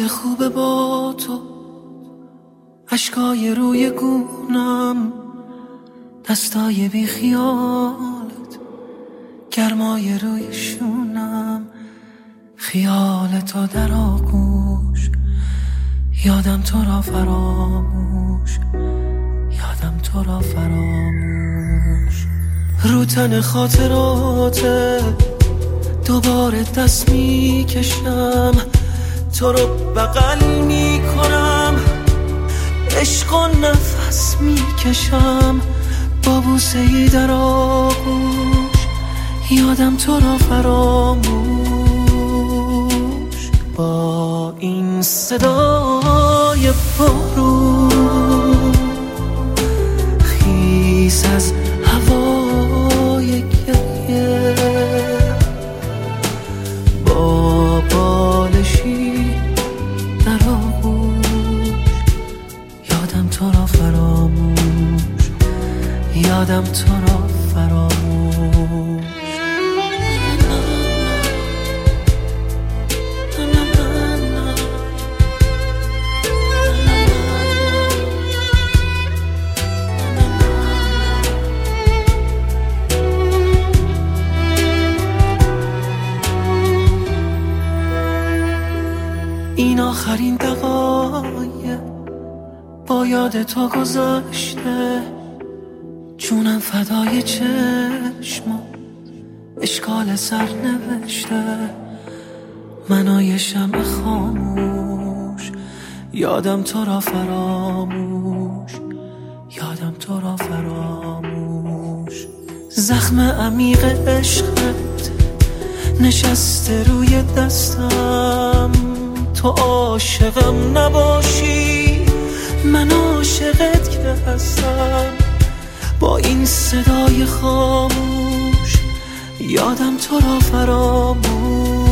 حال خوبه با تو، اشکای روی گونم، دستای بی خیالت، گرمای روی شونم، خیال تو در آغوش، یادم تو را فراموش، یادم تو را فراموش. رو تن خاطراته دوباره دست میکشم، تو رو بغل میکنم، عشق و نفس میکشم، با بوسه ای در آغوش، یادم تو را فراموش. با این صدای بارون خیس از هوای گریه، با بالشی در آغوش، یادم تو را فراموش، یادم تو را فراموش. این آخرین دقایق با یاد تو گذشته، جونم فدای چشم اشکال سر نوشته، منای شمع خاموش، یادم تو را فراموش، یادم تو را فراموش. زخم عمیق عشقت نشسته روی دستم، تو عاشقم نباشی من عاشقت که هستم. با این صدای خاموش یادم تو را فراموش،